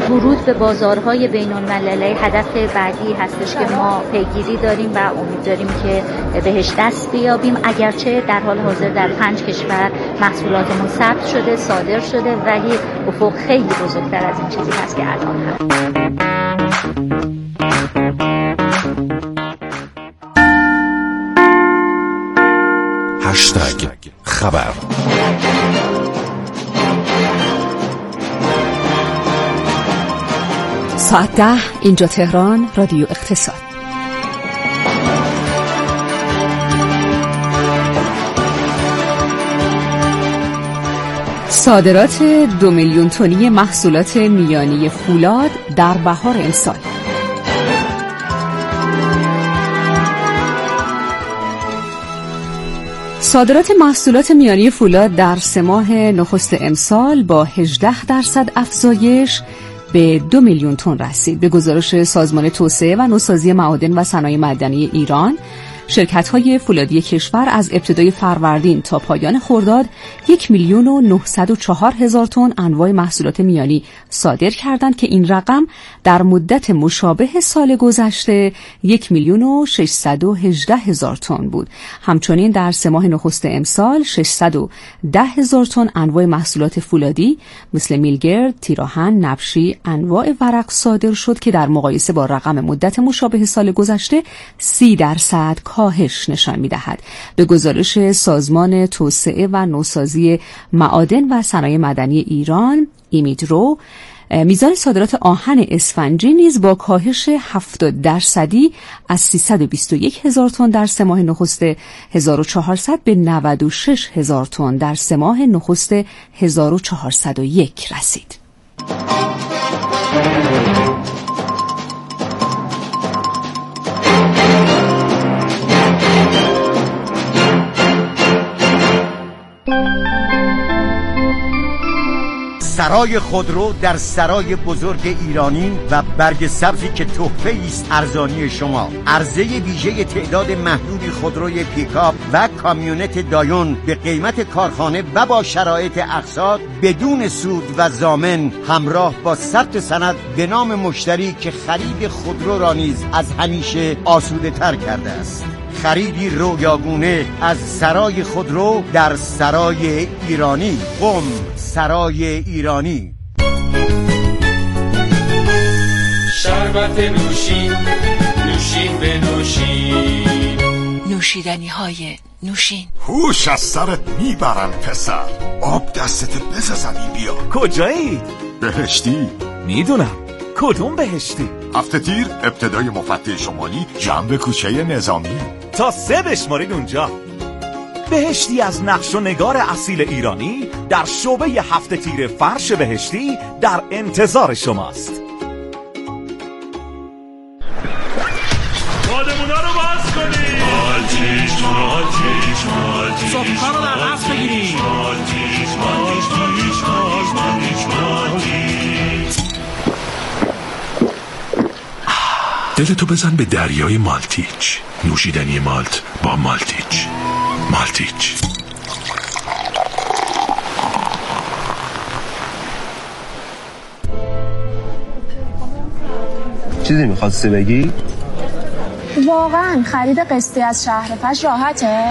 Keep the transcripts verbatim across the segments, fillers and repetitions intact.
ورود به بازارهای بین‌المللی هدف بعدی هستش که ما پیگیری داریم و امید داریم که بهش دست بیابیم. اگرچه در حال حاضر در پنج کشور محصولاتمون ثبت شده، صادر شده، ولی افق خیلی بزرگتر از این چیزی هست که الان هست. هشتگ خبر. ساعت ده اینجا تهران، رادیو اقتصاد. صادرات دو میلیون تنی محصولات میانی فولاد در بهار امسال. صادرات محصولات میانی فولاد در سه ماه نخست امسال با هجده درصد افزایش به دو میلیون تن رسید. به گزارش سازمان توسعه و نوسازی معادن و صنایع معدنی ایران، شرکت‌های فولادی کشور از ابتدای فروردین تا پایان خرداد یک میلیون و نهصد و چهار هزار تن انواع محصولات میانی صادر کردند که این رقم در مدت مشابه سال گذشته یک میلیون و ششصد و هجده هزار تن بود. همچنین در سه ماه نخست امسال ششصد و ده هزار تن انواع محصولات فولادی مثل میلگرد، تیراهن، نبشی، انواع ورق صادر شد که در مقایسه با رقم مدت مشابه سال گذشته سی درصد کاهش نشان می‌دهد. به گزارش سازمان توسعه و نوسازی معادن و صنایع معدنی ایران ایمیدرو، میزان صادرات آهن اسفنجی نیز با کاهش هفتاد درصدی از سیصد و بیست و یک هزار تن در سه ماه نخست هزار و چهارصد به نود و شش هزار تن در سه ماه نخست هزار و چهارصد و یک رسید. سرای خودرو در سرای بزرگ ایرانی و برگ سبزی که تحفه است ارزانی شما. عرضه ویژه تعداد محدودی خودروی پیکاپ و کامیونت دایون به قیمت کارخانه و با شرایط اقساط بدون سود و ضامن، همراه با ثبت سند به نام مشتری که خرید خودرو را نیز از همیشه آسوده تر کرده است. خریدی رویاگونه از سرای خودرو در سرای ایرانی. قم، سرای ایرانی. شربت نوشین، نوشین به نوشین، نوشیدنی های نوشین. هوش از سرت میبرن پسر، آب دستت بزن زمین بیا. کجایی؟ بهشتی. میدونم. کدوم بهشتی؟ هفته تیر ابتدای مفتح شمالی جنب کوچه نظامی. تا سه بشمارید اونجا. بهشتی از نقش و نگار اصیل ایرانی در شعبه هفته تیر فرش بهشتی در انتظار شماست. بادمونا رو باز کنید. مالتیش مالتیش مالتیش صبحا رو در دست بگیرید. مالتیش مالتیش مالتیش مالتیش مالتیش. دلتو بزن به دریای مالتیچ. نوشیدنی مالت با مالتیچ. مالتیچ. چیزی میخواستی بگی؟ واقعا خرید قسطی از شهرفش راحته؟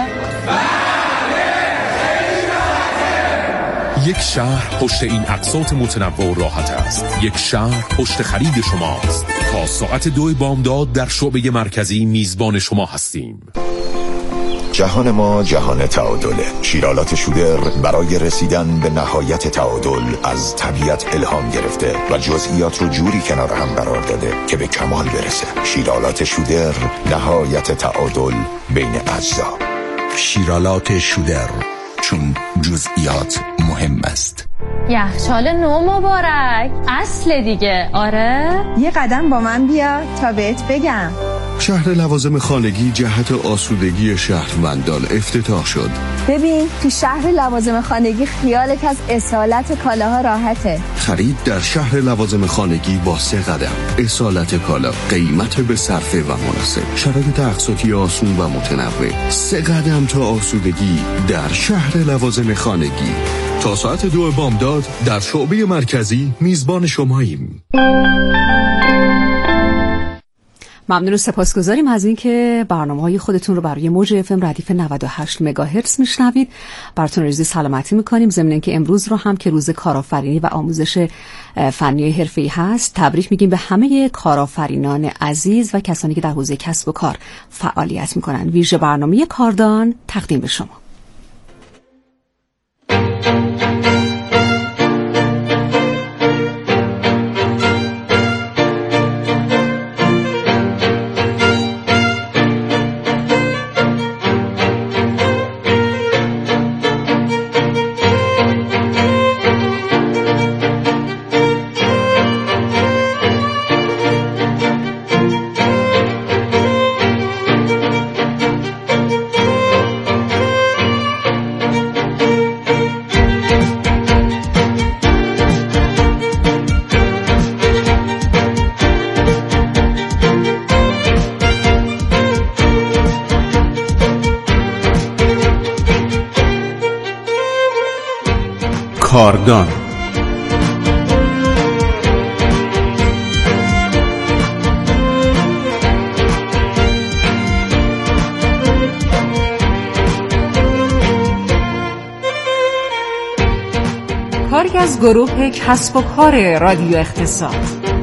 یک شهر پشت این اقساط متنوع و راحت است. یک شهر پشت خرید شماست. تا ساعت دو بامداد در شعبه مرکزی میزبان شما هستیم. جهان ما جهان تعادله. شیرالات شودر برای رسیدن به نهایت تعادل از طبیعت الهام گرفته و جزئیات رو جوری کنار هم قرار داده که به کمال برسه. شیرالات شودر، نهایت تعادل بین اجزا. شیرالات شودر، چون جزئیات مهم است. یخچال نو مبارک. اصل دیگه. آره، یه قدم با من بیا تا بهت بگم. شهر لوازم خانگی جهت آسودگی شهروندان افتتاح شد. ببین تو شهر لوازم خانگی خیالت از اصالت کالاها راحته. خرید در شهر لوازم خانگی با سه قدم. اصالت کالا، قیمت به صرفه و مناسب، شرایط اقساطی آسون و متنوع. سه قدم تا آسودگی در شهر لوازم خانگی. تا ساعت دو بامداد در شعبه مرکزی میزبان شماییم. ممنون و سپاسگزاریم از اینکه برنامه‌های خودتون رو برای موج اف ام ردیف نود و هشت مگاهرتز میشنوید. براتون آرزوی سلامتی میکنیم، ضمن اینکه امروز رو هم که روز کارآفرینی و آموزش فنی حرفه‌ای هست، تبریک میگیم به همه کارآفرینان عزیز و کسانی که در حوزه کسب و کار فعالیت میکنن. ویژه برنامه کاردان تقدیم به شما. کاردان کاری از گروه کسب و کار رادیو اقتصاد.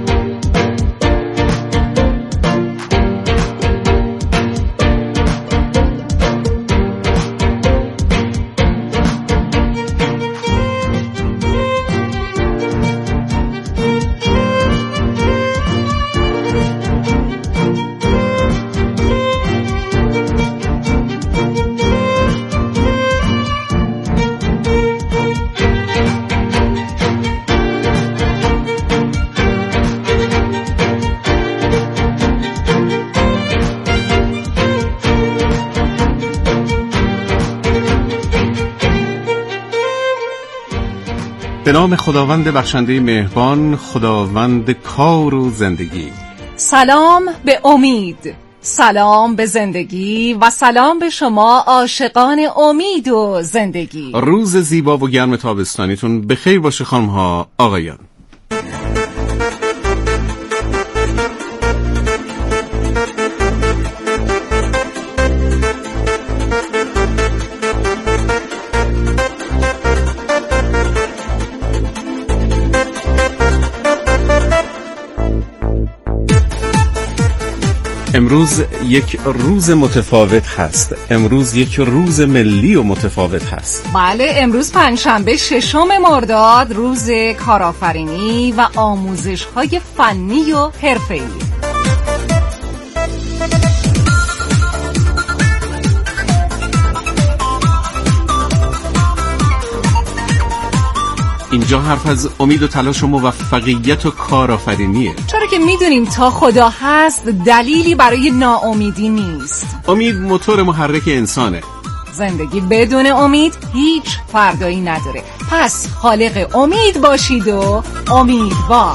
به نام خداوند بخشنده مهربان، خداوند کار و زندگی. سلام به امید، سلام به زندگی و سلام به شما عاشقان امید و زندگی. روز زیبا و گرم تابستانیتون بخیر باشه خانم ها آقایان. امروز یک روز متفاوت هست. امروز یک روز ملی و متفاوت هست. بله، امروز پنجشنبه ششم مرداد، روز کارآفرینی و آموزش‌های فنی و حرفه‌ای. اینجا حرف از امید و تلاش و موفقیت و کارآفرینیه. چرا که میدونیم تا خدا هست دلیلی برای ناامیدی نیست. امید موتور محرک انسانه. زندگی بدون امید هیچ فردایی نداره. پس خالق امید باشید و امیدوار.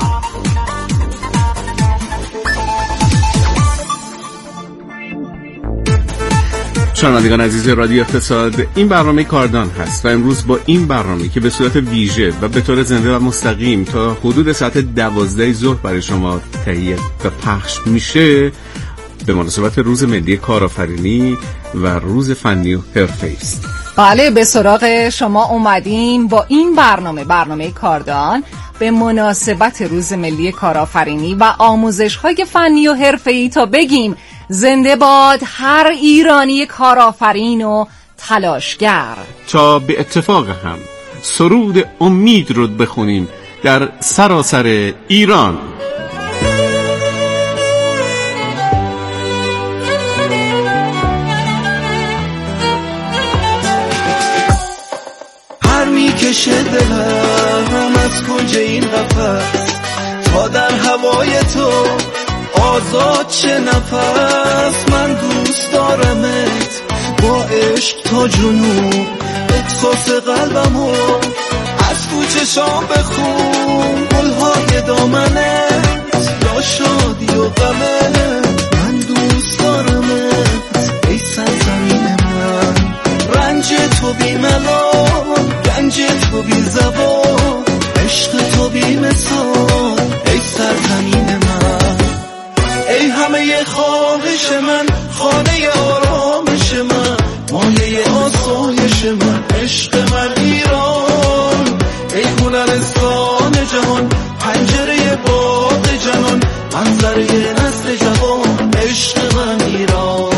شنوندگان عزیز رادیو اقتصاد، این برنامه کاردان هست و امروز با این برنامه که به صورت ویژه و به طور زنده و مستقیم تا حدود ساعت دوازده ظهر برای شما تهیه و پخش میشه، به مناسبت روز ملی کارآفرینی و روز فنی و حرفه‌ای است. بله، به سراغ شما اومدیم با این برنامه، برنامه کاردان، به مناسبت روز ملی کارآفرینی و آموزش‌های فنی و حرفه‌ای تا بگیم زنده باد هر ایرانی کارآفرین و تلاشگر. تا به اتفاق هم سرود امید رو بخونیم در سراسر ایران. هر میکشه دلم از کنج این قفس تا در هوای تو آزاد چه نفس، من دوست دارمت با عشق تا جنوب، احساس قلبمو از تو چشام بخون، گلهای دامنت یا شادی و غمت، من دوست دارمت ای سرزمین من، رنج تو بی ملال، گنج تو بی زبان، عشق تو بی مثال ای سرزمین من، ای همه خواهش من، خانه آرامش من، مایه آسایش من، عشق من ایران، ای هنرستان جهان، پنجره باغ جنان، منظره نسل جوان، عشق من ایران.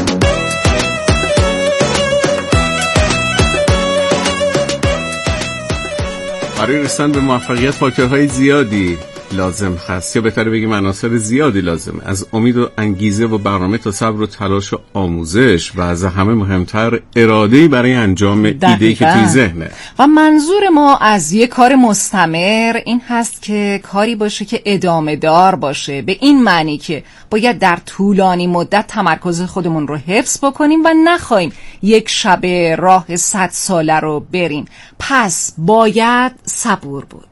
برای رسیدن به موفقیت فاکتورهای زیادی لازم هست، یا بهتره بگیم عناصر زیادی لازم، از امید و انگیزه و برنامه تا صبر و تلاش و آموزش، و از همه مهمتر اراده‌ای برای انجام ایده‌ای که توی ذهنه. و منظور ما از یک کار مستمر این هست که کاری باشه که ادامه دار باشه، به این معنی که باید در طولانی مدت تمرکز خودمون رو حفظ بکنیم و نخواهیم یک شب راه صد ساله رو بریم. پس باید صبور بود.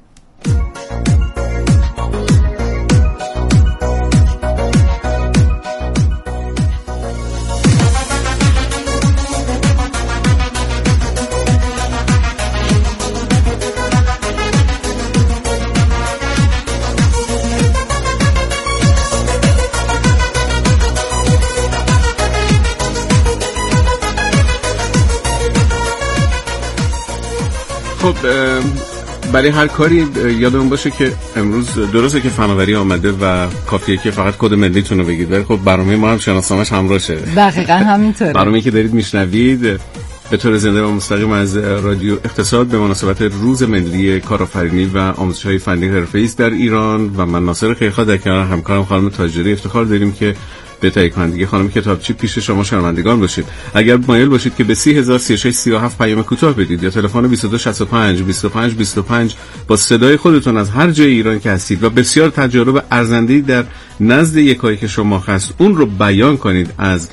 خب برای هر کاری یادمون باشه که امروز درسته که فناوری آمده و کافیه که فقط کد ملیتون رو بگید، ولی خب برنامه ما هم شناسنامه‌اش همراه شه. دقیقاً همینطوره. برنامه‌ای که دارید میشنوید به طور زنده و مستقیم از رادیو اقتصاد به مناسبت روز ملی کارآفرینی و آموزش‌های فنی حرفه‌ای است در ایران، و من ناصر خیرخواه در کنار همکارم خانم تاجری افتخار داریم که به تهیه کنندگی خانم کتابچی پیش شما شنوندگان باشید. اگر مایل باشید که به سی هزار سی و شش سی و هفت پیام کوتاه بدید یا تلفن بیست و دو شصت و پنج بیست و پنج بیست و پنج با صدای خودتون از هر جای ایران که هستید و بسیار تجارب ارزنده‌ای در نزد یکایی که شما هست اون رو بیان کنید از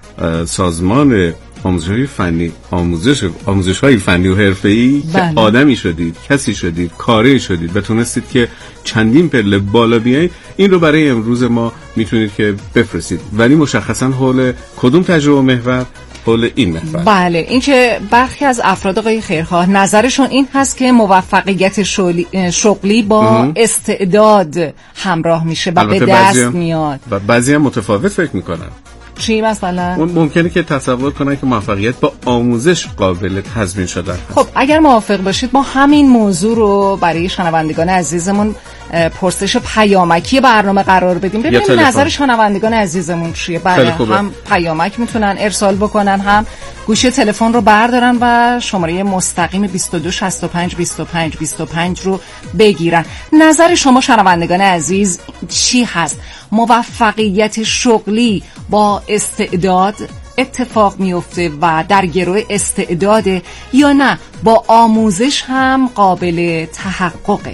سازمان آموزش‌های فنی، آموزش آموزش‌های فنی و حرفه‌ای که آدمی شدید، کسی شدید، کاری شدید و تونستید که چندین پله بالا بیایید، این رو برای امروز ما میتونید که بفرستید. ولی مشخصاً حول کدوم تجربه محور؟ حول این محور. بله، این که برخی از افراد آقای خیرخواه نظرشون این هست که موفقیت شغلی با ام. استعداد همراه میشه و به دست هم میاد و بعضی هم متفاوت فکر میکنن. چی مثلا؟ ممکنه که تصور کنن که موفقیت با آموزش قابل تضمین شده است. خب اگر موافق باشید ما همین موضوع رو برای شنوندگان عزیزمون پرسش پیامکی برنامه قرار بدیم، ببینیم نظر شنوندگان عزیزمون چیه. بله، هم پیامک میتونن ارسال بکنن، هم گوشی تلفن رو بردارن و شماره مستقیم بیست و دو شصت و پنج بیست و پنج بیست و پنج رو بگیرن. نظر شما شنوندگان عزیز چی هست؟ موفقیت شغلی با استعداد اتفاق میفته و در گروه استعداده یا نه با آموزش هم قابل تحققه؟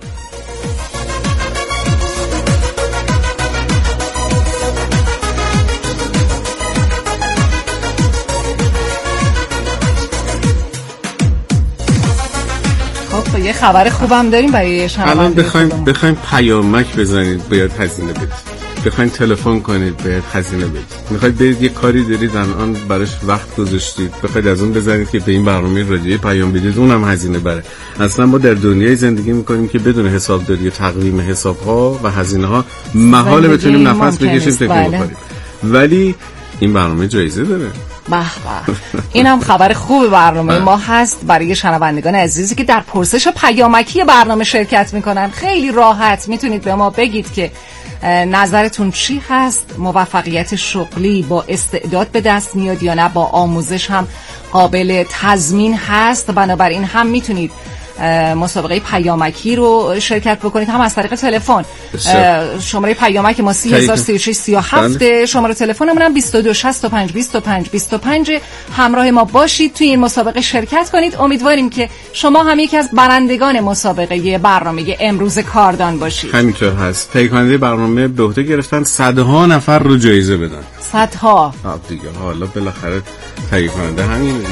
خب یه خبر خوبم داریم برای شما. الان بخوایم بخوایم پیامک بزنید باید هزینه بدید، بخواید تلفن کنید باید هزینه بدید، میخواید برید یه کاری دارید الان براش وقت گذاشتید بخواید از اون بزنید که به این برنامه رادیویی پیام بدید، اونم هزینه بره. اصلا ما در دنیای زندگی میکنیم که بدون حسابداری و تقویم حساب‌ها و هزینه‌ها محال بتونیم نفس بکشیم فکر کنیم. ولی این برنامه جایزه داره. به به، اینم خبر خوب برنامه ما هست برای شنوندگان عزیزی که در پرسش پیامکی برنامه شرکت میکنن. خیلی راحت میتونید به ما بگید که نظرتون چی هست، موفقیت شغلی با استعداد به دست میاد یا نه با آموزش هم قابل تضمین هست. بنابراین هم میتونید مسابقه پیامکی رو شرکت بکنید، هم از طریق تلفن. شماره پیامک ما سی هزار سی و شش سی و هفت، شماره تلفنمون هم بیست و دو شصت و پنج بیست و پنج بیست و پنج. همراه ما باشید، توی این مسابقه شرکت کنید. امیدواریم که شما هم یکی از برندگان مسابقه برنامه امروز کاردان باشید. همینطور هست. تهیه کننده برنامه به عهده گرفتن صدها نفر رو جایزه بدن. صدها. آب دیگه حالا بالاخره تهیه کننده همین دیگه.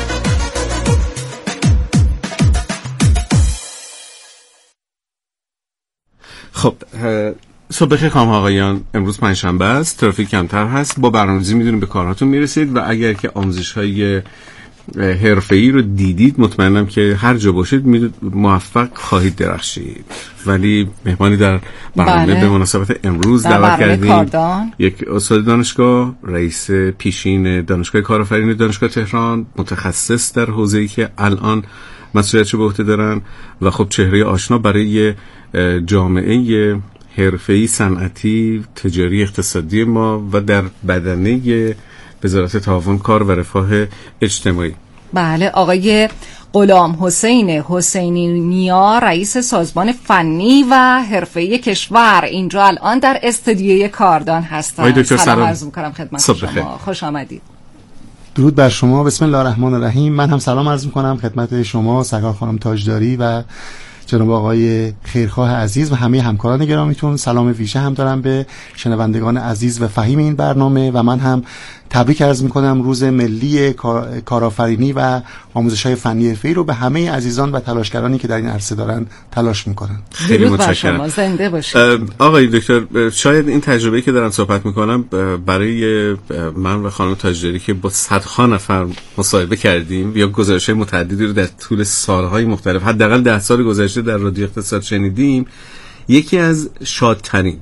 خب صبح بخیر خانم آقایان، امروز پنجشنبه است، ترافیک کمتر هست، با برنامه‌ریزی میدونید به کارهاتون میرسید و اگر که آموزش‌های حرفه‌ای رو دیدید مطمئنم که هر جا باشید میدونید موفق خواهید درخشید. ولی مهمانی در برنامه بله. به مناسبت امروز دعوت کردیم کاردان. یک استاد دانشگاه، رئیس پیشین دانشگاه کارآفرینی دانشگاه تهران، متخصص در حوزه‌ای که الان مسئولیتش به عهده دارن و خب چهره آشنا برای جامعه حرفه‌ای، صنعتی، تجاری، اقتصادی ما و در بدنه وزارت تعاون کار و رفاه اجتماعی. بله، آقای غلام حسین حسینی نیا، رئیس سازمان فنی و حرفه‌ای کشور، اینجا الان در استودیوی کاردان هستن. سلام عرض می‌کنم خدمت شما، خوش آمدید. درود بر شما، بسم الله الرحمن الرحیم. من هم سلام عرض می‌کنم خدمت شما سرکار خانم تاجداری و جناب آقای خیرخواه عزیز و همه همکاران گرامیتون. سلام ویژه هم دارم به شنوندگان عزیز و فهیم این برنامه و من هم تبریک عرض میکنم روز ملی کارآفرینی و آموزش‌های فنی حرفه‌ای رو به همه عزیزان و تلاشگرانی که در این عرصه دارن تلاش میکنن. خیلی متشکرم. زنده باشید. آقای دکتر، شاید این تجربه‌ای که دارم صحبت میکنم برای من و خانم تاجداری که با صدها نفر مصاحبه کردیم یا گزارش‌های متعددی رو در طول سالهای مختلف، حداقل ده سال گذشته در رادیو اقتصاد شنیدیم، یکی از شادترین،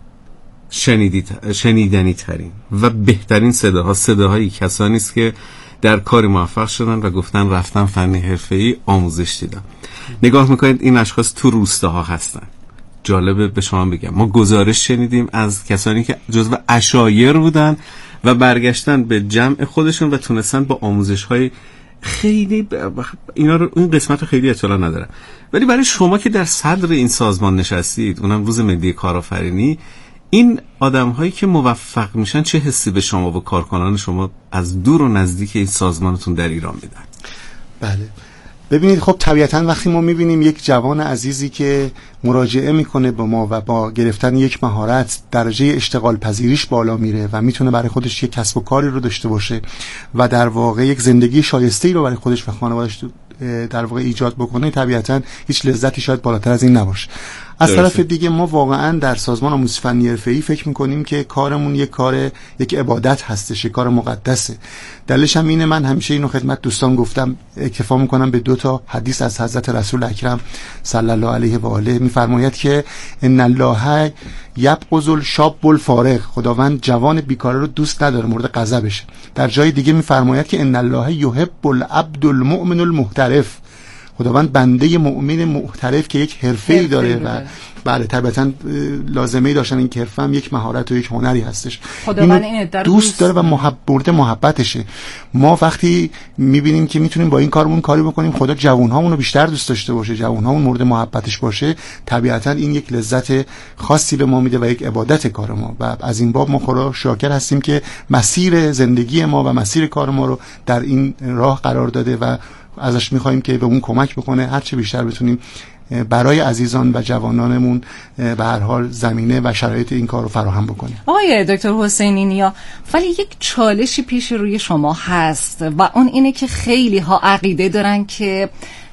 شنیدنی ترین و بهترین صداها صداهای کسانی است که در کاری موفق شدن و گفتن رفتن فنی حرفه‌ای آموزش دیدم. نگاه میکنید این اشخاص تو روستاها هستن. جالبه به شما بگم ما گزارش شنیدیم از کسانی که جزو عشایر بودن و برگشتن به جمع خودشون و تونستن با آموزش‌های خیلی ب... اینا رو این قسمت رو خیلی اطلاع ندارم، ولی برای شما که در صدر این سازمان نشستید، اونم روز ملی کارآفرینی، این آدم هایی که موفق میشن چه حسی به شما و کارکنان شما از دور و نزدیک این سازمانتون در ایران میدن؟ بله، ببینید خب طبیعتا وقتی ما میبینیم یک جوان عزیزی که مراجعه میکنه با ما و با گرفتن یک مهارت درجه اشتغال پذیریش بالا میره و میتونه برای خودش یک کسب و کاری رو داشته باشه و در واقع یک زندگی شایسته‌ای رو برای خودش و خانواده‌اش در واقع ایجاد بکنه، طبیعتا هیچ لذتی شاید بالاتر از این نباشه. از طرف دیگه ما واقعا در سازمان آموزش فنی حرفه‌ای فکر میکنیم که کارمون یک کار یک عبادت هستش، یک کار مقدسه. دلیلش هم اینه، من همیشه اینو خدمت دوستان گفتم، اکتفا میکنم به دو تا حدیث از حضرت رسول اکرم صلی الله علیه و آله. میفرماید که ان الله یبغض الشاب الفارغ، خداوند جوان بیکاره رو دوست نداره، مورد غضبشه. در جای دیگه میفرماید که ان الله یحب العبد المؤمن المحترف، خداوند بنده مؤمن محترف که یک حرفه‌ای داره و بله طبعا لازمه داشتن این حرفه هم یک مهارت و یک هنری هستش. خداوند این دوست داره و محبت محبتشه. ما وقتی میبینیم که میتونیم با این کارمون کاری بکنیم خدا جوانهامون رو بیشتر دوست داشته باشه، جوانهامون مورد محبتش باشه، طبیعتا این یک لذت خاصی به ما میده و یک عبادت کار ما و از این باب ما خدا شاکر هستیم که مسیر زندگی ما و مسیر کار ما رو در این راه قرار داده و ازش میخوایم که به اون کمک بکنه هر چه بیشتر بتونیم برای عزیزان و جوانانمون به هر حال زمینه و شرایط این کار رو فراهم بکنیم. آقای دکتر حسینی نیا، ولی یک چالشی پیش روی شما هست و اون اینه که خیلی ها عقیده دارن که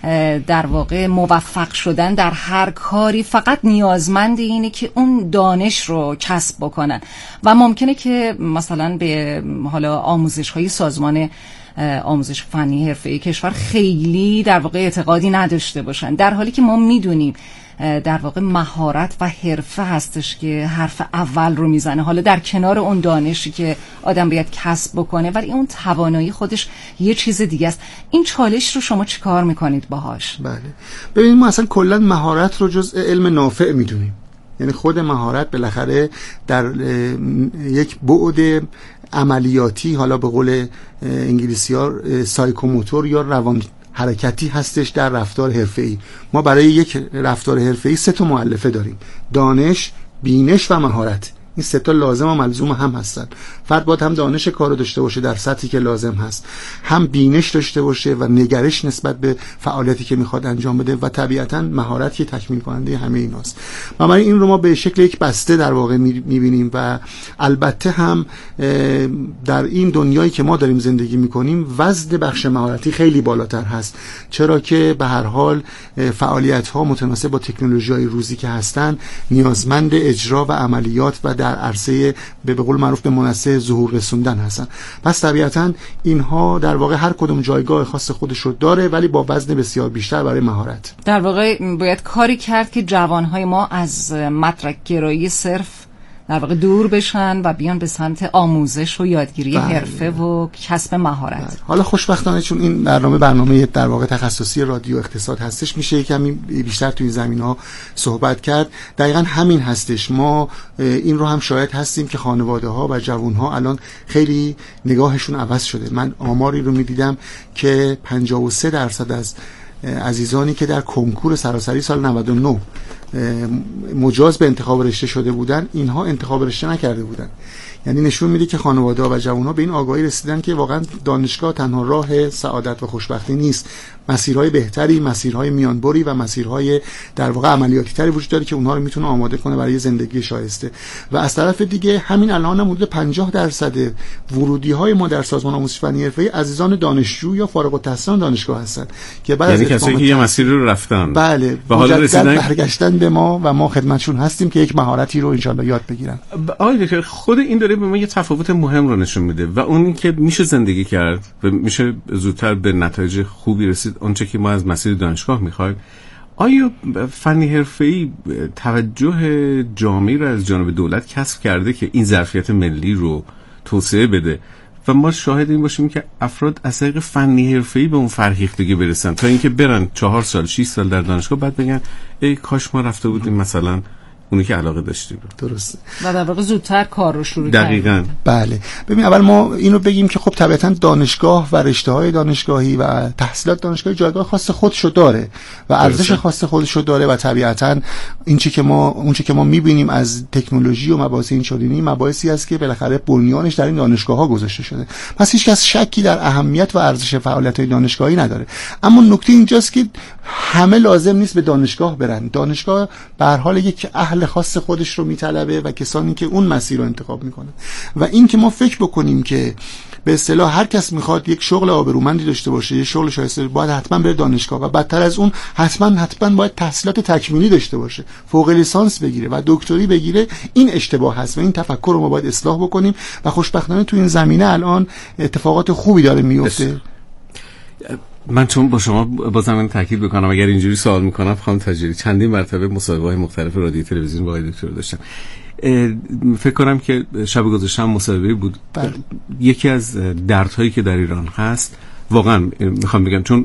در واقع موفق شدن در هر کاری فقط نیازمند اینه که اون دانش رو کسب بکنن و ممکنه که مثلا به حالا آموزش‌های سازمان آموزش فنی حرفه‌ای کشور خیلی در واقع اعتقادی نداشته باشن، در حالی که ما میدونیم در واقع مهارت و حرفه هستش که حرف اول رو میزنه، حالا در کنار اون دانشی که آدم باید کسب بکنه، ولی اون توانایی خودش یه چیز دیگه است. این چالش رو شما چی کار میکنید باهاش؟ بله، ببینید ما اصلا کلا مهارت رو جزء علم نافع میدونیم، یعنی خود مهارت بالاخره در یک بعد عملیاتی، حالا به قول انگلیسی ها سایکوموتور یا روان حرکتی هستش در رفتار حرفه‌ای. ما برای یک رفتار حرفه‌ای سه تا مؤلفه داریم: دانش، بینش و مهارت. این سه تا لازم و ملزوم هم هستن. فرد باید هم دانش کارو داشته باشه در سطحی که لازم هست، هم بینش داشته باشه و نگرش نسبت به فعالیتی که میخواد انجام بده، و طبیعتاً مهارت که تکمیل کننده همه ایناست. و این رو ما به شکل یک بسته در واقع میبینیم. و البته هم در این دنیایی که ما داریم زندگی میکنیم وزن بخش مهارتی خیلی بالاتر هست، چرا که به هر حال فعالیت ها متناسب با تکنولوژی‌های روزی که هستن نیازمند اجرا و عملیات و در عرصه به قول معروف به منصه ظهور رسوندن هستن. پس طبیعتاً اینها در واقع هر کدوم جایگاه خاص خودش رو داره، ولی با وزن بسیار بیشتر برای مهارت. در واقع باید کاری کرد که جوانهای ما از مدرک گرایی صرف در واقع دور بشن و بیان به سمت آموزش و یادگیری حرفه و کسب مهارت. بله. حالا خوشبختانه چون این برنامه برنامه در واقع تخصصی رادیو اقتصاد هستش، میشه کمی بیشتر تو این زمینه‌ها صحبت کرد. دقیقاً همین هستش. ما این رو هم شاهد هستیم که خانواده‌ها و جوان‌ها الان خیلی نگاهشون عوض شده. من آماری رو می‌دیدم که پنجاه و سه درصد از عزیزانی که در کنکور سراسری سال نود و نه مجاز به انتخاب رشته شده بودن، اینها انتخاب رشته نکرده بودن. یعنی نشون میده که خانواده‌ها و جوان‌ها به این آگاهی رسیدن که واقعا دانشگاه تنها راه سعادت و خوشبختی نیست. مسیرهای بهتری، مسیرهای میانبری و مسیرهای در واقع عملیاتی تری وجود داره که اونها رو میتونه آماده کنه برای زندگی شایسته. و از طرف دیگه همین الان هم حدود پنجاه درصد ورودی‌های ما در سازمان آموزش فنی حرفه‌ای عزیزان دانشجو یا فارغ التحصیلان دانشگاه هستن که بعد یعنی کسایی که یه مسیری رو رفتن، بله، و حالا رسیدن برگشتن به ما و ما خدمتشون هستیم که یک مهارتی رو انشالله یاد بگیرن. آقای دکتر، خود این داره به ما یه تفاوت مهم رو نشون میده و اون این که میشه زندگی کرد و میشه زودتر به نتایج خوبی رسید اونچه که ما از مسیر دانشگاه میخوایم. آیا فنی حرفه‌ای توجه جامعی رو از جانب دولت کسب کرده که این ظرفیت ملی رو توسعه بده و ما شاهد این باشیم که افراد از طریق فنی حرفه‌ای به اون فرهیختگی برسن تا اینکه برن چهار سال شش سال در دانشگاه بعد بگن ای کاش ما رفته بودیم مثلا اونی که علاقه داشتیم. درسته. و در واقع زودتر کار رو شروع کردیم. دقیقاً. بله. ببین اول ما اینو بگیم که خب طبیعتاً دانشگاه و رشته‌های دانشگاهی و تحصیلات دانشگاهی جایگاه خاص خودشو داره و ارزش خاص خودشو داره و طبیعتاً این چیزی که ما اون چیزی که ما می‌بینیم از تکنولوژی و مباحث این چنینی مباحثی است که بالاخره بنیانش در این دانشگاه‌ها گذاشته شده. پس هیچ کس شکی در اهمیت و ارزش فعالیت‌های دانشگاهی نداره. اما نکته اینجاست که همه لازم نیست به دانشگاه برن. دانشگاه به هر حال یک اهل خاص خودش رو میطلبه و کسانی که اون مسیر رو انتخاب میکنه. و این که ما فکر بکنیم که به اصطلاح هر کس میخواد یک شغل آبرومندی داشته باشه، یک شغل شایسته، باید حتما بره دانشگاه و بدتر از اون حتما حتما باید تحصیلات تکمیلی داشته باشه، فوق لیسانس بگیره و دکتری بگیره، این اشتباه هست و این تفکر رو ما باید اصلاح بکنیم و خوشبختانه تو این زمینه الان اتفاقات خوبی داره میفته. من چون با شما بازم من تاکید بکنم اگر اینجوری سوال میکنم خانم تاجری، چندین مرتبه مصاحبه‌های مختلف رادیو تلویزیون با آقای دکتر داشتم. فکر کنم که شب گذشته هم مصاحبه بود. بله. یکی از دردهایی که در ایران هست واقعا میخوام بگم چون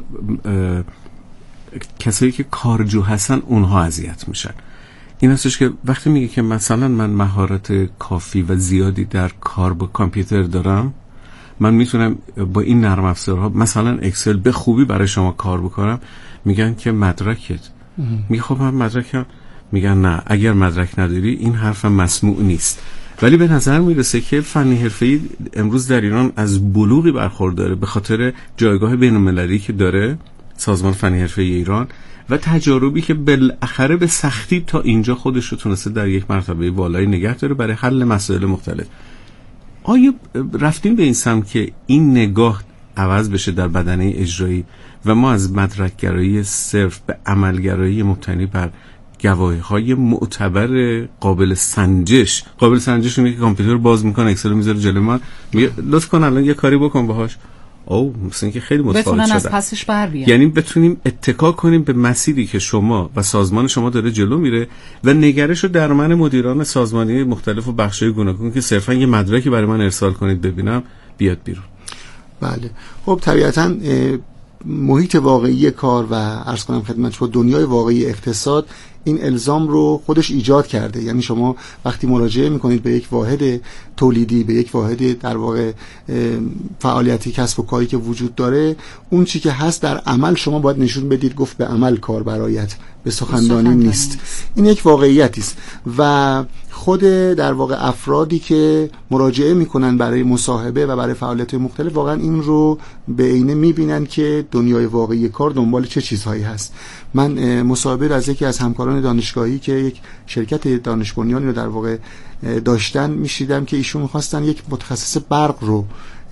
کسایی که کارجو هستن اونها اذیت میشن. این هستش که وقتی میگه که مثلا من مهارت کافی و زیادی در کار با کامپیوتر دارم، من میتونم با این نرم افزارها مثلا اکسل به خوبی برای شما کار بکنم، میگن که مدرکت. میگه خب من مدرکم، میگن نه اگر مدرک نداری این حرف مسموع نیست. ولی به نظر میرسه که فنی حرفه‌ای امروز در ایران از بلوغی برخورداره به خاطر جایگاه بین‌المللی که داره سازمان فنی حرفه‌ای ایران و تجاربی که بالاخره به سختی تا اینجا خودش رو تونسته در یک مرتبه بالایی نگه داره برای حل مسائل مختلف. آیا رفتیم به این سمت که این نگاه عوض بشه در بدنه اجرایی و ما از مدرکگرایی صرف به عملگرایی مبتنی بر گواهی‌های معتبر قابل سنجش قابل سنجش اونه که کامپیوتر باز میکنه اکسل رو میذاره جلوی من میگه لطف کن الان یه کاری بکن باهاش، او مثلا که خیلی متفاوت شده، بتونن از پسش بر بیان. یعنی بتونیم اتکا کنیم به مسیری که شما و سازمان شما داره جلو میره و نگرش رو در من مدیران سازمانی مختلف و بخشای گوناگون که صرفا یه مدرکی برای من ارسال کنید ببینم بیاد بیرون. بله خب طبیعتاً محیط واقعی کار و عرض کنم خدمت شما دنیای واقعی اقتصاد این الزام رو خودش ایجاد کرده. یعنی شما وقتی مراجعه میکنید به یک واحد تولیدی، به یک واحد در واقع فعالیتی کسب و کاری که وجود داره، اون چی که هست در عمل شما باید نشون بدید. گفت به عمل کار برایت، به سخنرانی نیست. این یک واقعیتی است و خود در واقع افرادی که مراجعه میکنن برای مصاحبه و برای فعالیت مختلف واقعا این رو به عینه میبینن که دنیای واقعی کار دنبال چه چیزهایی هست. من مصاحبه از یکی از همکاران دانشگاهی که یک شرکت دانش بنیانی رو در واقع داشتن میشیدم که ایشون میخواستن یک متخصص برق رو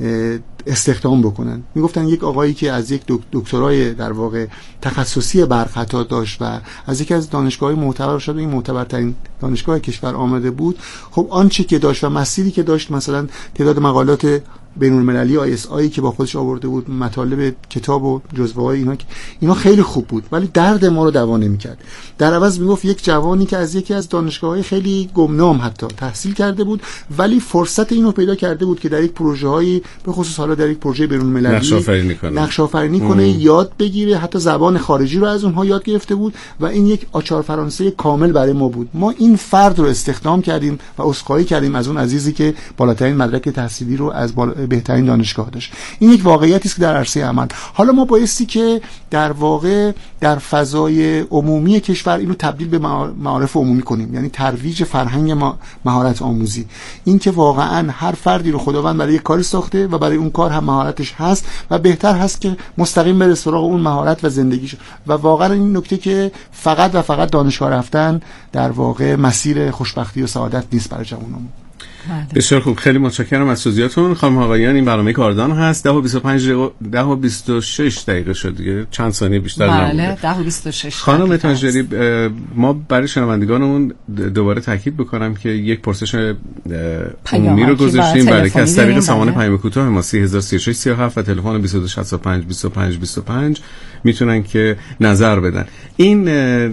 استخدام بکنن. میگفتن یک آقایی که از یک دکترای در واقع تخصصی برق حتی داشت و از یکی از دانشگاه‌های معتبر شد، این معتبرترین دانشگاه کشور آمده بود، خب آنچه که داشت و مسیری که داشت، مثلا تعداد مقالات بین‌المللی آی اس آی که با خودش آورده بود، مطالب کتاب و جزوه‌های اینا، اینا خیلی خوب بود ولی درد ما رو دوا نمی‌کرد. در عوض میگفت یک جوانی که از یکی از دانشگاه‌های خیلی گمنام حتی تحصیل کرده بود ولی فرصت اینو پیدا کرده بود که در یک پروژه‌های، به خصوص حالا در یک پروژه بین‌المللی نقش آفرینی کنه، نقش آفرینی کنه، یاد بگیره، حتی زبان خارجی رو از اونها یاد گرفته بود و این یک آچار فرانسه کامل برای ما بود. ما این فرد رو استخدام کردیم و عذرخواهی کردیم از اون عزیزی که بالاترین مدرک تحصیلی رو از بالا بهترین دانشگاه داشت. این یک واقعیتی است که در عرصه عمل حالا ما بایستی که در واقع در فضای عمومی کشور اینو تبدیل به معارف عمومی کنیم، یعنی ترویج فرهنگ مهارت آموزی. این که واقعا هر فردی رو خداوند برای یک کاری ساخته و برای اون کار هم مهارتش هست و بهتر هست که مستقیم بره سراغ اون مهارت و زندگیش. و واقعا این نکته که فقط و فقط دانشگاه رفتن در واقع مسیر خوشبختی و سعادت نیست برای جوانان. بسیار خوب، خیلی متشکرم از توضیحاتون. خانم آقایان، این برنامه کاردان هست. ده و بیست و پنج دقیقه، ده و بیست و شش دقیقه شد دیگه، چند ثانیه بیشتر نمونده. بله، ده و بیست و شش. خانم تاجری، ما برای شنوندگانمون دوباره تاکید بکنم که یک پرسش عمومی رو گذاشتیم برای که از طریق سامان پیام کوتاه ما سه هزار و سی و شش سی و هفت و تلفن بیست و دو شصت و پنج بیست و پنج بیست و پنج میتونن که نظر بدن. این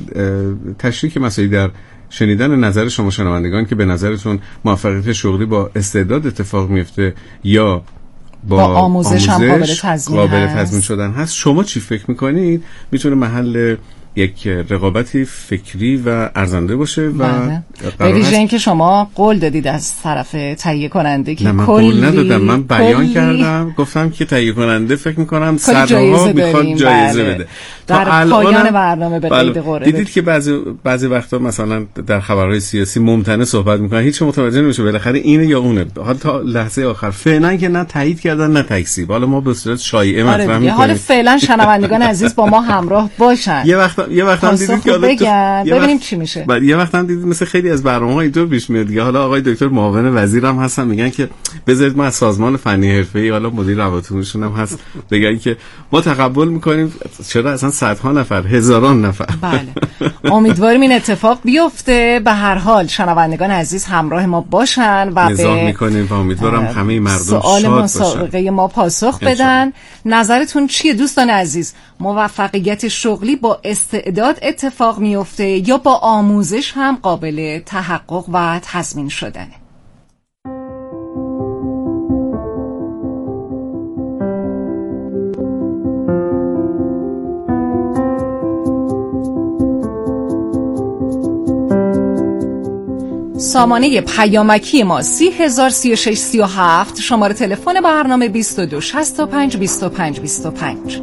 تشریح مسائلی در شنیدن نظر شما شنوندگان که به نظرتون موفقیت شغلی با استعداد اتفاق میفته یا با, با آموزش, آموزش هم قابل تضمین, قابل تضمین شدن هست، شما چی فکر میکنید میتونه محل یک رقابتی فکری و ارزنده باشه؟ و به ویژه اینکه شما قول دادید از طرف تهیه کننده که نه، من قول ندادم، من بیان کلی... کردم، گفتم که تهیه کننده فکر میکنم صدها میخواد جایزه بله. بده. در پایان برنامه به قید قرعه دیدید که بعضی بعضی وقتا مثلا در خبرهای سیاسی ممتنع صحبت میکنن، هیچ متوجه نمیشه بالاخره اینه یا اونه، حالا تا لحظه آخر فعلا که نه تایید کردن نه تکذیب. حالا ما به صورت شایعه مطرح میکنیم. حالا فعلا شنوندگان عزیز با ما همراه باشن. یه وقت یه وقت هم دیدید که بگن ببینیم چی میشه. بعد یه وقت هم دیدید مثل خیلی از برنامه‌ها اینطور پیش میاد دیگه. حالا آقای دکتر معاون وزیرم هستن میگن که بذارید ما از سازمان فنی حرفه‌ای، حالا مدیر روابطشون هم هست، بگن که ما تقبل میکنیم. چرا اصلا صدها نفر، هزاران نفر. بله، امیدواریم این اتفاق بیفته. به هر حال شنوندگان عزیز همراه ما باشن و نظام میکنیم و امیدوارم همه مردم سوال شاد مسابقه ما پاسخ بدن. نظرتون چیه دوستان عزیز؟ موفقیت شغلی با استعداد اتفاق میفته یا با آموزش هم قابل تحقق و تضمین شدنه؟ سامانه پیامکی ما سی هزار سی و شش سی و هفت، شماره تلفن برنامه بیست و دو شصت و پنج بیست و پنج بیست و پنج.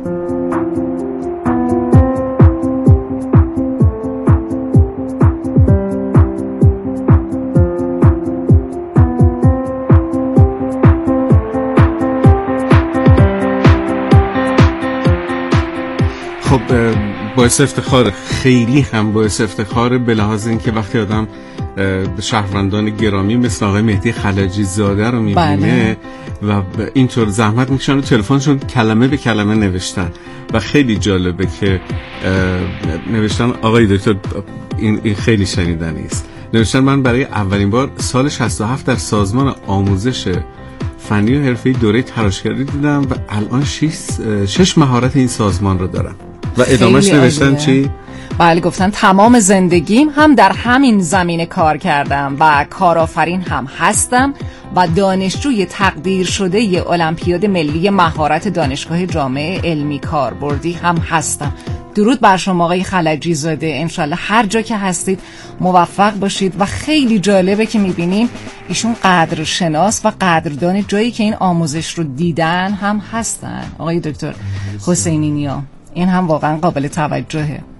خب باعث افتخار، خیلی هم باعث افتخار به لحاظ این که وقتی آدم شهروندان گرامی مثل آقای مهدی خلاجی زاده رو میبینه و اینطور زحمت میکشن و تلفنشون کلمه به کلمه نوشتن و خیلی جالبه که نوشتن آقای دکتر این, این خیلی شنیدنی است. نوشتن من برای اولین بار سال شصت و هفت در سازمان آموزش فنی و حرفه‌ای دوره تراشکاری دیدم و الان شش, شش مهارت این سازمان رو دارم. و ادامهش نوشتن چی؟ بله، گفتن تمام زندگیم هم در همین زمینه کار کردم و کارآفرین هم هستم و دانشجوی تقدیر شده المپیاد ملی مهارت دانشگاه جامعه علمی کاربردی هم هستم. درود بر شما آقای خلجی زاده، انشالله هر جا که هستید موفق باشید. و خیلی جالبه که میبینیم ایشون قدرشناس و قدردان جایی که این آموزش رو دیدن هم هستن. آقای دکتر حسینی نیا، این هم واقعا قابل توجهه.